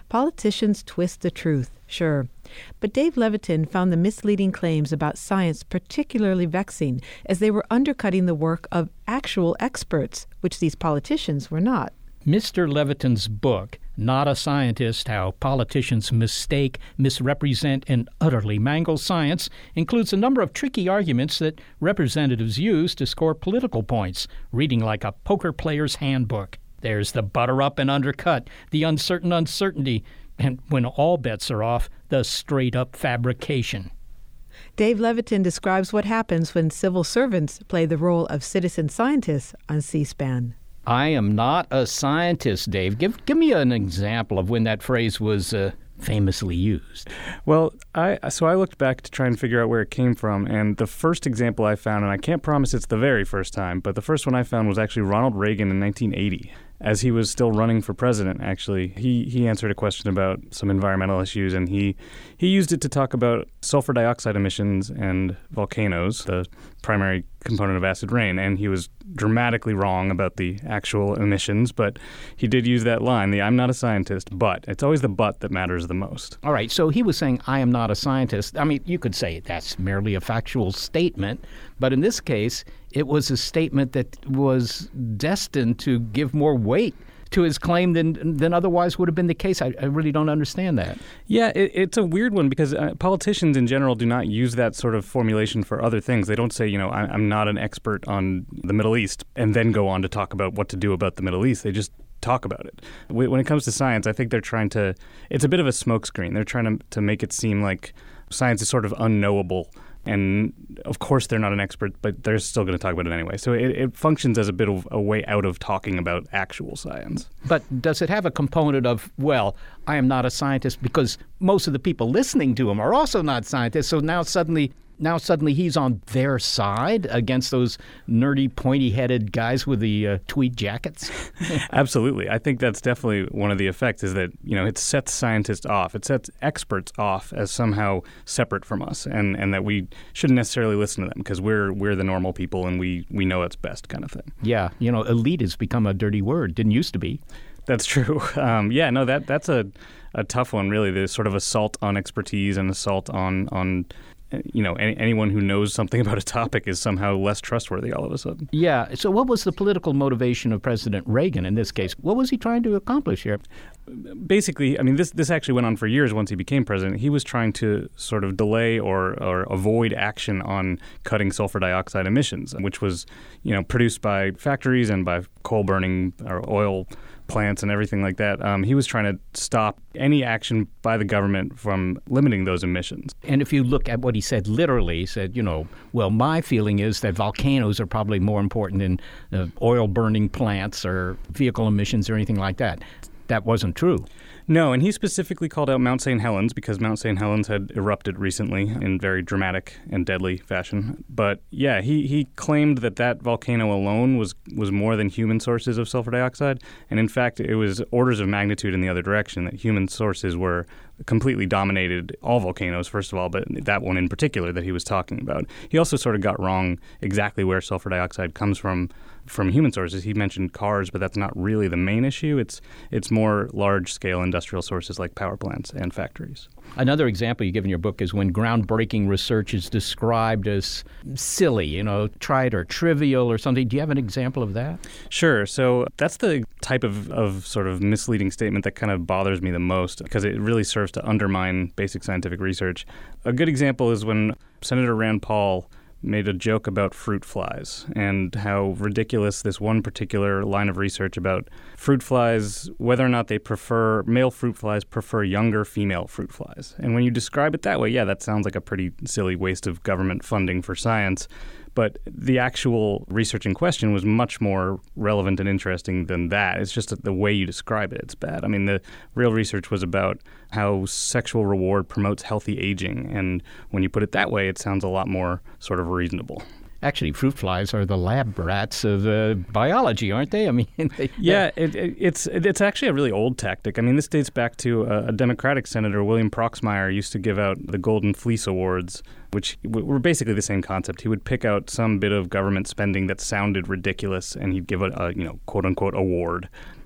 Politicians twist the truth, sure. But Dave Levitin found the misleading claims about science particularly vexing, as they were undercutting the work of actual experts, which these politicians were not. Mr. Levitin's book, Not a Scientist, How Politicians Mistake, Misrepresent, and Utterly Mangle Science, includes a number of tricky arguments that representatives use to score political points, reading like a poker player's handbook. There's the butter up and undercut, the uncertain uncertainty, and when all bets are off, the straight-up fabrication. Dave Levitin describes what happens when civil servants play the role of citizen scientists on C-SPAN. I am not a scientist, Dave. Give me an example of when that phrase was famously used. Well, I looked back to try and figure out where it came from, and the first example I found, and I can't promise it's the very first time, but the first one I found was actually Ronald Reagan in 1980. As he was still running for president, actually, he answered a question about some environmental issues, and he used it to talk about sulfur dioxide emissions and volcanoes, the primary component of acid rain. And he was dramatically wrong about the actual emissions, but he did use that line, the "I'm not a scientist, but." It's always the "but" that matters the most. All right, so he was saying, I am not a scientist. I mean, you could say that's merely a factual statement, but in this case, it was a statement that was destined to give more weight to his claim than otherwise would have been the case. I really don't understand that. Yeah, it's a weird one because politicians in general do not use that sort of formulation for other things. They don't say, I'm not an expert on the Middle East and then go on to talk about what to do about the Middle East. They just talk about it. When it comes to science, I think they're trying to – it's a bit of a smokescreen. They're trying to make it seem like science is sort of unknowable. And, of course, they're not an expert, but they're still going to talk about it anyway. So it functions as a bit of a way out of talking about actual science. But does it have a component of, well, I am not a scientist, because most of the people listening to him are also not scientists, so now suddenly he's on their side against those nerdy, pointy-headed guys with the tweed jackets? Absolutely. I think that's definitely one of the effects is that, it sets scientists off. It sets experts off as somehow separate from us and that we shouldn't necessarily listen to them because we're the normal people and we know it's best kind of thing. Yeah. Elite has become a dirty word. Didn't used to be. That's true. That's a tough one, really. There's sort of assault on expertise and assault on anyone who knows something about a topic is somehow less trustworthy all of a sudden. Yeah. So what was the political motivation of President Reagan in this case? What was he trying to accomplish here? Basically, this actually went on for years once he became president. He was trying to sort of delay or avoid action on cutting sulfur dioxide emissions, which was, produced by factories and by coal burning or oil plants and everything like that. He was trying to stop any action by the government from limiting those emissions. And if you look at what he said literally, he said, well, my feeling is that volcanoes are probably more important than oil burning plants or vehicle emissions or anything like that. That wasn't true. No, and he specifically called out Mount St. Helens because Mount St. Helens had erupted recently in very dramatic and deadly fashion. But yeah, he claimed that volcano alone was more than human sources of sulfur dioxide. And in fact, it was orders of magnitude in the other direction, that human sources were completely dominated all volcanoes, first of all, but that one in particular that he was talking about. He also sort of got wrong exactly where sulfur dioxide comes from human sources. He mentioned cars, but that's not really the main issue. It's more large-scale industrial sources like power plants and factories. Another example you give in your book is when groundbreaking research is described as silly, trite or trivial or something. Do you have an example of that? Sure. So that's the type of sort of misleading statement that kind of bothers me the most because it really serves to undermine basic scientific research. A good example is when Senator Rand Paul made a joke about fruit flies and how ridiculous this one particular line of research about fruit flies, whether or not male fruit flies prefer younger female fruit flies. And when you describe it that way, yeah, that sounds like a pretty silly waste of government funding for science. But the actual research in question was much more relevant and interesting than that. It's just the way you describe it, it's bad. I mean, the real research was about how sexual reward promotes healthy aging. And when you put it that way, it sounds a lot more sort of reasonable. Actually, fruit flies are the lab rats of biology, aren't they? I mean, it's actually a really old tactic. I mean, this dates back to a Democratic senator, William Proxmire, used to give out the Golden Fleece Awards, which were basically the same concept. He would pick out some bit of government spending that sounded ridiculous, and he'd give a quote-unquote award.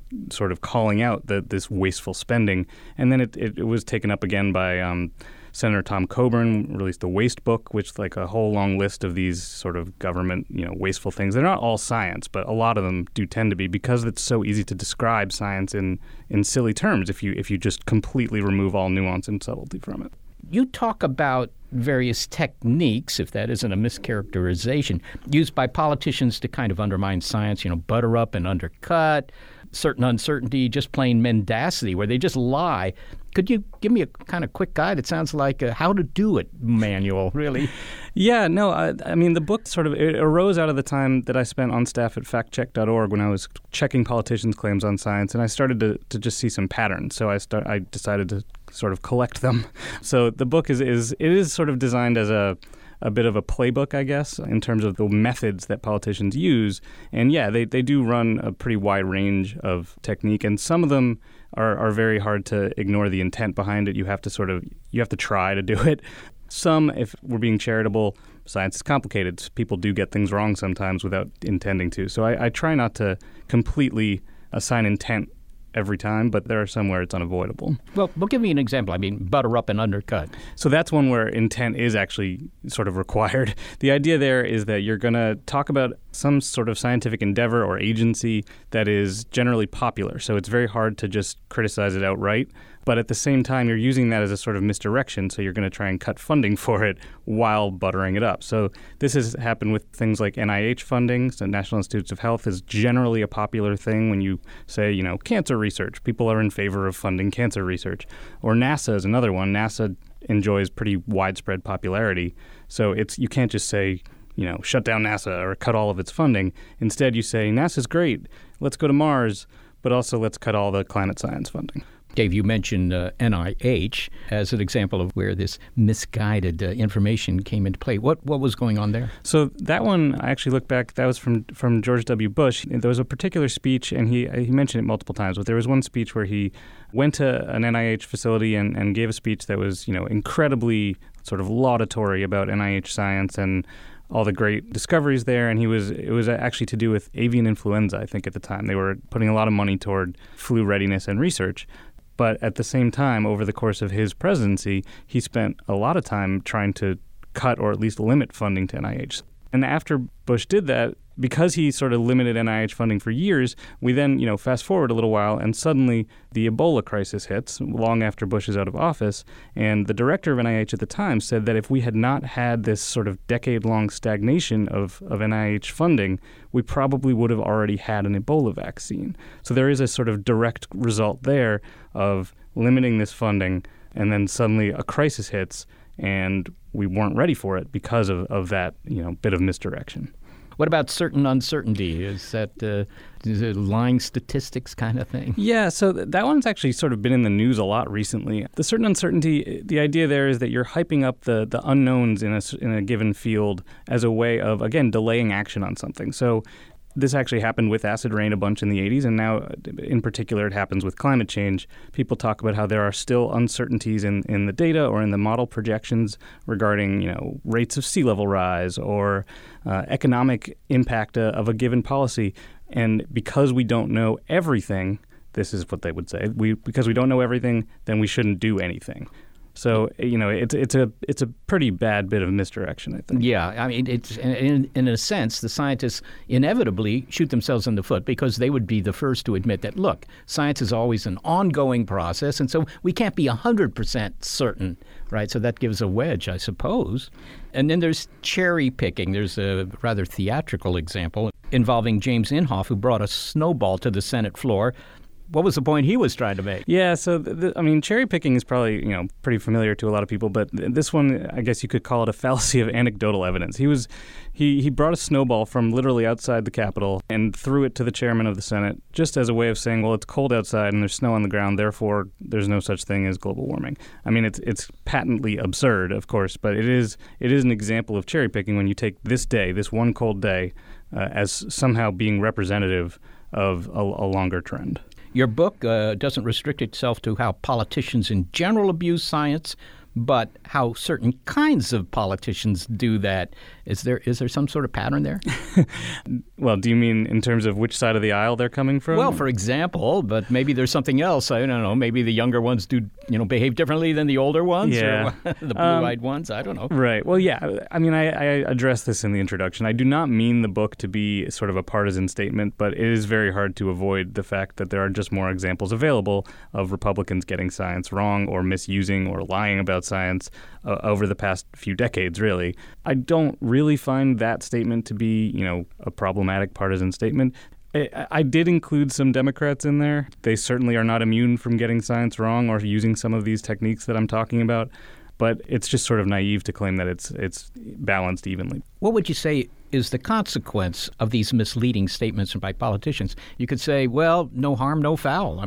sort of calling out this wasteful spending. And then it was taken up again by Senator Tom Coburn, released the Waste Book, which is like a whole long list of these sort of government, wasteful things. They're not all science, but a lot of them do tend to be, because it's so easy to describe science in silly terms if you just completely remove all nuance and subtlety from it. You talk about various techniques, if that isn't a mischaracterization, used by politicians to kind of undermine science, butter up and undercut, certain uncertainty, just plain mendacity, where they just lie. Could you give me a kind of quick guide? It sounds like a how to do it manual, really. Yeah, no, I mean, the book it arose out of the time that I spent on staff at factcheck.org when I was checking politicians' claims on science, and I started to just see some patterns. So I decided to sort of collect them. So the book is sort of designed as a bit of a playbook, I guess, in terms of the methods that politicians use. And yeah, they do run a pretty wide range of technique, and some of them are very hard to ignore the intent behind it. You have to try to do it. Some, if we're being charitable, science is complicated. People do get things wrong sometimes without intending to. So I try not to completely assign intent every time, but there are some where it's unavoidable. Well, give me an example. I mean, butter up and undercut. So that's one where intent is actually sort of required. The idea there is that you're going to talk about some sort of scientific endeavor or agency that is generally popular. So it's very hard to just criticize it outright. But at the same time, you're using that as a sort of misdirection, so you're going to try and cut funding for it while buttering it up. So this has happened with things like NIH funding. So National Institutes of Health is generally a popular thing when you say, cancer research. People are in favor of funding cancer research. Or NASA is another one. NASA enjoys pretty widespread popularity. So you can't just say, shut down NASA or cut all of its funding. Instead, you say, NASA's great. Let's go to Mars, but also let's cut all the climate science funding. Dave, you mentioned NIH as an example of where this misguided information came into play. What was going on there? So that one, I actually looked back, that was from George W. Bush. There was a particular speech, and he mentioned it multiple times, but there was one speech where he went to an NIH facility and gave a speech that was, incredibly sort of laudatory about NIH science and all the great discoveries there, and it was actually to do with avian influenza, I think, at the time. They were putting a lot of money toward flu readiness and research. But at the same time, over the course of his presidency, he spent a lot of time trying to cut or at least limit funding to NIH. And after Bush did that, because he sort of limited NIH funding for years, we then, fast forward a little while, and suddenly the Ebola crisis hits long after Bush is out of office. And the director of NIH at the time said that if we had not had this sort of decade-long stagnation of NIH funding, we probably would have already had an Ebola vaccine. So there is a sort of direct result there of limiting this funding, and then suddenly a crisis hits, and we weren't ready for it because of that, bit of misdirection. What about certain uncertainty? Is that is it lying statistics kind of thing? Yeah, so that one's actually sort of been in the news a lot recently. The certain uncertainty, the idea there is that you're hyping up the unknowns in a given field as a way of, again, delaying action on something. So this actually happened with acid rain a bunch in the 80s, and now in particular it happens with climate change. People talk about how there are still uncertainties in the data or in the model projections regarding, rates of sea level rise or economic impact of a given policy. And because we don't know everything, this is what they would say, because we don't know everything, then we shouldn't do anything. So, it's a pretty bad bit of misdirection, I think. Yeah, I mean, it's in a sense, the scientists inevitably shoot themselves in the foot because they would be the first to admit that, look, science is always an ongoing process, and so we can't be 100% certain, right? So that gives a wedge, I suppose. And then there's cherry picking. There's a rather theatrical example involving James Inhofe, who brought a snowball to the Senate floor. What was the point he was trying to make? Yeah, so, cherry picking is probably, pretty familiar to a lot of people, but this one, I guess you could call it a fallacy of anecdotal evidence. He brought a snowball from literally outside the Capitol and threw it to the chairman of the Senate just as a way of saying, well, it's cold outside and there's snow on the ground, therefore there's no such thing as global warming. I mean, it's patently absurd, of course, but it is an example of cherry picking when you take this day, this one cold day, as somehow being representative of a longer trend. Your book doesn't restrict itself to how politicians in general abuse science, but how certain kinds of politicians do that. Is there some sort of pattern there? Well, do you mean in terms of which side of the aisle they're coming from? Well, for example, but maybe there's something else. I don't know. Maybe the younger ones do, behave differently than the older ones, yeah. or the blue-eyed ones. I don't know. Right. Well, yeah. I mean, I addressed this in the introduction. I do not mean the book to be sort of a partisan statement, but it is very hard to avoid the fact that there are just more examples available of Republicans getting science wrong or misusing or lying about science over the past few decades, really. I don't really find that statement to be, a problematic partisan statement. I did include some Democrats in there. They certainly are not immune from getting science wrong or using some of these techniques that I'm talking about, but it's just sort of naive to claim that it's balanced evenly. What would you say is the consequence of these misleading statements by politicians? You could say, well, no harm, no foul.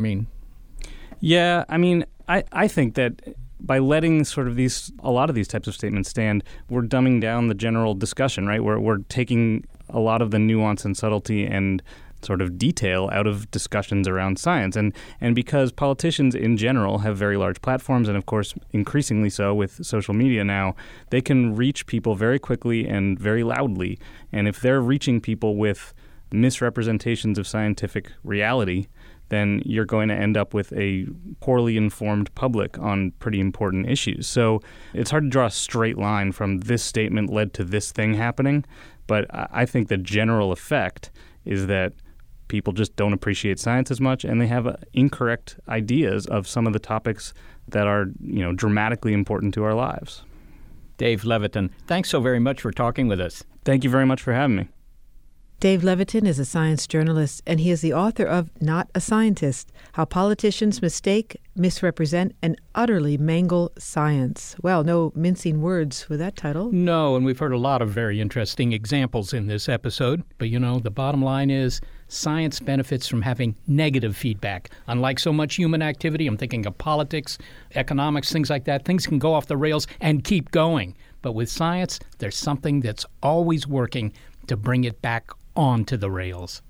Yeah, I think that by letting sort of a lot of these types of statements stand, we're dumbing down the general discussion, right? We're taking a lot of the nuance and subtlety and sort of detail out of discussions around science. And because politicians in general have very large platforms, and of course increasingly so with social media now, they can reach people very quickly and very loudly. And if they're reaching people with misrepresentations of scientific reality, then you're going to end up with a poorly informed public on pretty important issues. So it's hard to draw a straight line from this statement led to this thing happening, but I think the general effect is that people just don't appreciate science as much, and they have incorrect ideas of some of the topics that are, dramatically important to our lives. Dave Levitin, thanks so very much for talking with us. Thank you very much for having me. Dave Levitin is a science journalist, and he is the author of Not a Scientist: How Politicians Mistake, Misrepresent, and Utterly Mangle Science. Well, no mincing words with that title. No, and we've heard a lot of very interesting examples in this episode. But, the bottom line is science benefits from having negative feedback. Unlike so much human activity, I'm thinking of politics, economics, things like that, things can go off the rails and keep going. But with science, there's something that's always working to bring it back onto the rails.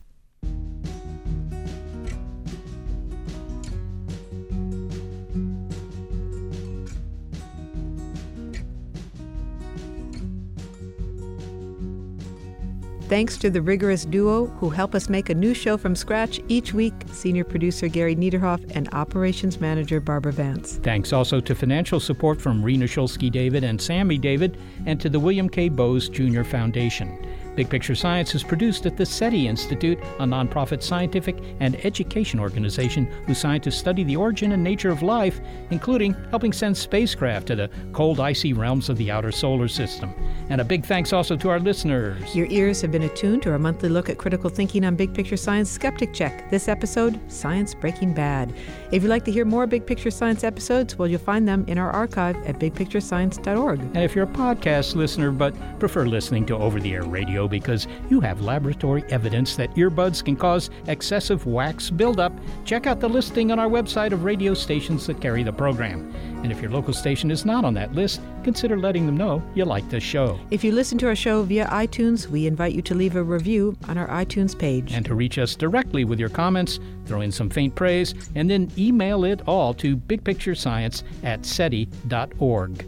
Thanks to the rigorous duo who help us make a new show from scratch each week, senior producer Gary Niederhoff and operations manager Barbara Vance. Thanks also to financial support from Rena Shulsky-David and Sammy David, and to the William K. Bowes Jr. Foundation. Big Picture Science is produced at the SETI Institute, a nonprofit scientific and education organization whose scientists study the origin and nature of life, including helping send spacecraft to the cold, icy realms of the outer solar system. And a big thanks also to our listeners. Your ears have been attuned to our monthly look at critical thinking on Big Picture Science Skeptic Check. This episode, Science Breaking Bad. If you'd like to hear more Big Picture Science episodes, well, you'll find them in our archive at bigpicturescience.org. And if you're a podcast listener but prefer listening to over-the-air radio because you have laboratory evidence that earbuds can cause excessive wax buildup, check out the listing on our website of radio stations that carry the program. And if your local station is not on that list, consider letting them know you like the show. If you listen to our show via iTunes, we invite you to leave a review on our iTunes page. And to reach us directly with your comments, throw in some faint praise, and then email it all to bigpicturescience@seti.org.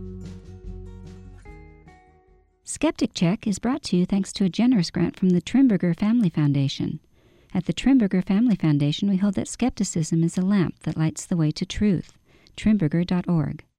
Skeptic Check is brought to you thanks to a generous grant from the Trimberger Family Foundation. At the Trimberger Family Foundation, we hold that skepticism is a lamp that lights the way to truth. Trimberger.org.